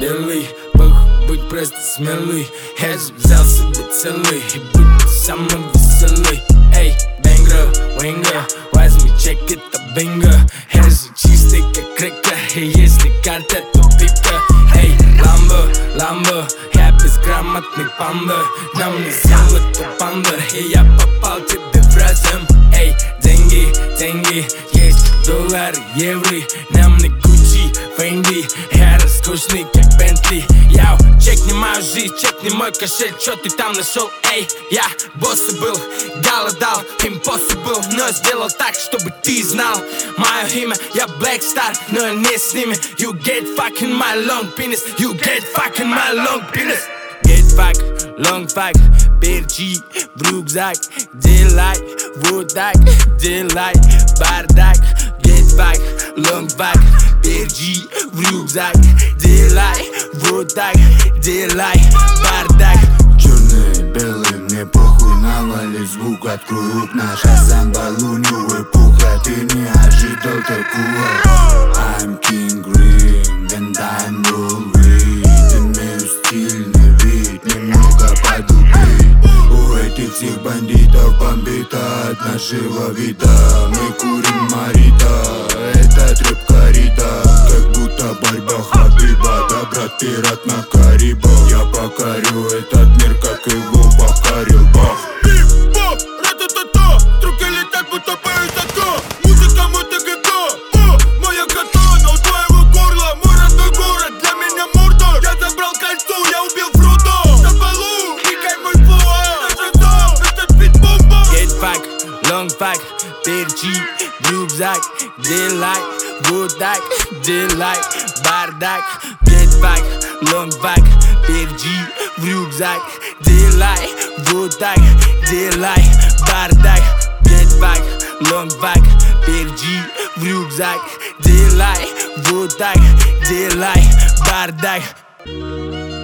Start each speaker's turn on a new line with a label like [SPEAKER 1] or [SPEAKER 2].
[SPEAKER 1] белый, похуй, будь просто смелый. Я же взял себе целый и будь самый веселый. Эй, бэнгро, винго, возьми чек, это бинго. Я же чистый как река, и если карта, то пика. Эй, ламбо, я безграмотный панда. На мне золото панда, и я попал тебе в разум. Эй, деньги, есть доллары, евро. На мне Гуччи, Фенди, я роскошный как Бентли. Яу, чекни мою жизнь, чекни мой кошель, чё ты там нашел? Эй, я босса был, голодал, impossible, но сделал так, чтобы ты знал мое имя. Я Black Star, но я не с ними. You get fucking my long penis, you get fucking my long penis. Get fuck, long fuck, перчи в рюкзак, делай вот так, делай бардак. Get fuck, long fuck, перчи в рюкзак, делай вот так, делай бардак.
[SPEAKER 2] Черные, белые, мне похуй, навали звук, открой окна. Шазам, балуню, эпоха, ты не ожидал такого. I'm King Green, and I'm Wolverine. Имею стильный вид, немного подубить. У этих всех бандитов бомбит от нашего вида. Мы курим Марита, это трэп корита. Как будто борьба Хабиба, да брат пират на Карибах. Я покорю этот мир, как его покорил Бах.
[SPEAKER 3] Бип-бап, ра-та-та-та, струки летят, будто поезда. Музыка мотогэга, моя катана у твоего горла. Мой родной город, для меня Мордор. Я забрал кольцо, я убил Фродо. На полу, никай мой флоу. Нажатал, это бит-бомба.
[SPEAKER 1] Get fuck, long fuck, перчи в рюкзак, делай вот так, делай бардак. Get fuck, long fuck, перчи в рюкзак, делай вот так, делай бардак. Get fuck, long fuck, перчи в рюкзак, делай вот так, делай бардак.